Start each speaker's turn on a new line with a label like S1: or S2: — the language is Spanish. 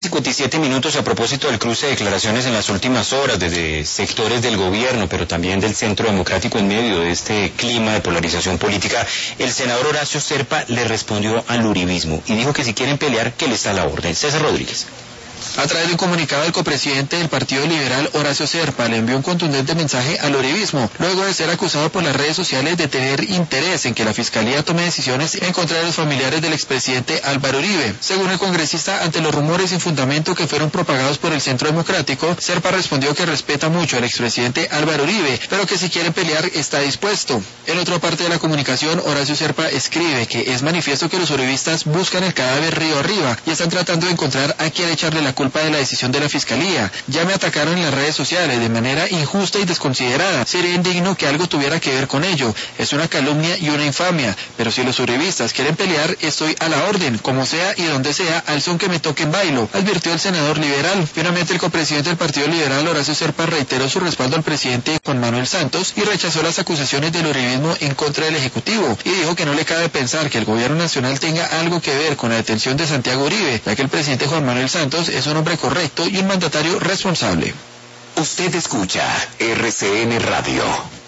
S1: 57 minutos a propósito del cruce de declaraciones en las últimas horas desde sectores del gobierno, pero también del Centro Democrático en medio de este clima de polarización política. El senador Horacio Serpa le respondió al uribismo y dijo que si quieren pelear, que les está a la orden. César Rodríguez.
S2: A través de un comunicado, el copresidente del Partido Liberal, Horacio Serpa, le envió un contundente mensaje al uribismo, luego de ser acusado por las redes sociales de tener interés en que la Fiscalía tome decisiones en contra de los familiares del expresidente Álvaro Uribe. Según el congresista, ante los rumores sin fundamento que fueron propagados por el Centro Democrático, Serpa respondió que respeta mucho al expresidente Álvaro Uribe, pero que si quiere pelear está dispuesto. En otra parte de la comunicación, Horacio Serpa escribe que es manifiesto que los uribistas buscan el cadáver río arriba y están tratando de encontrar a quien echarle la culpa de la decisión de la Fiscalía. Ya me atacaron en las redes sociales de manera injusta y desconsiderada. Sería indigno que algo tuviera que ver con ello. Es una calumnia y una infamia. Pero si los uribistas quieren pelear, estoy a la orden, como sea y donde sea, al son que me toquen bailo, advirtió el senador liberal. Finalmente, el copresidente del Partido Liberal, Horacio Serpa, reiteró su respaldo al presidente Juan Manuel Santos y rechazó las acusaciones del uribismo en contra del Ejecutivo y dijo que no le cabe pensar que el gobierno nacional tenga algo que ver con la detención de Santiago Uribe, ya que el presidente Juan Manuel Santos es un hombre correcto y un mandatario responsable.
S3: Usted escucha RCN Radio.